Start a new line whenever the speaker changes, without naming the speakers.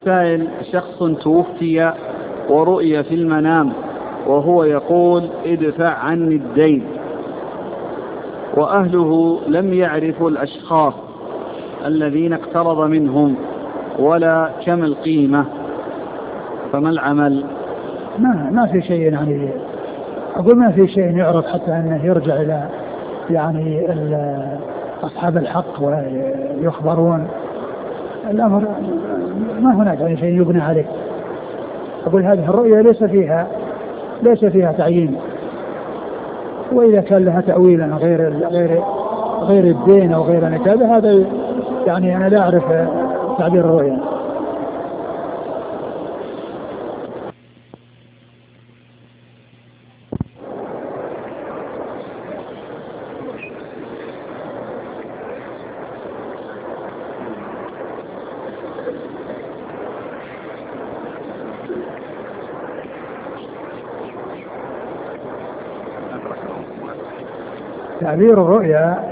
سائل: شخص توفي ورؤي في المنام وهو يقول: ادفع عني الدين، وأهله لم يعرفوا الأشخاص الذين اقترض منهم ولا كم القيمة، فما العمل؟
ما في شيء، يعني أقول ما في شيء يعرف حتى أنه يرجع إلى يعني أصحاب الحق ويخبرون الأمر. ما هناك يعني شيء يبنى عليه. أقول هذه الرؤية ليس فيها تعيين، وإذا كان لها تأويلا غير الدين أو غير نكابة، هذا يعني أنا لا أعرف تعبير الرؤية. تعبير الرؤيا